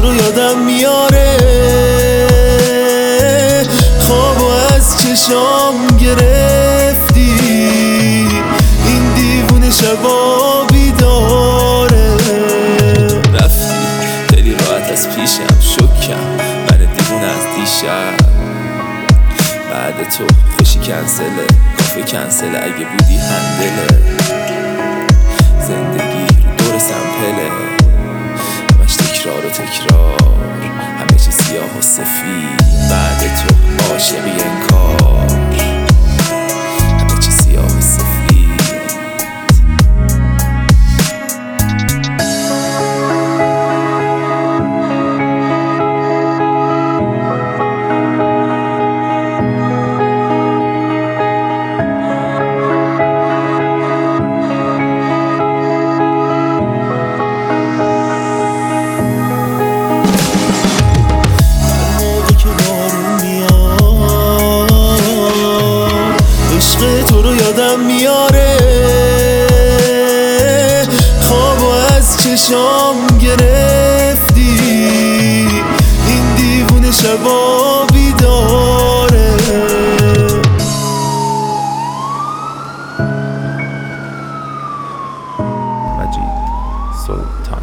تو رو یادم میاره، خوابو از چشام گرفتی، این دیوونه شبا بیداره. رفتی خیلی راحت از پیشم، شکم من دیوونه از دیشب. بعد تو خوشی کنسله، کافه کنسله، اگه بودی هندله. زندگی رو دور سمپله، همش تکرار و تکرار، همه چی سیاه و سفید. بعد تو عاشقی انکار، همه چی سیاه و سفید. تو رو یادم میاره، خوابو از چشام گرفتی، این دیوونه شبا بیداره. مجید سلطان.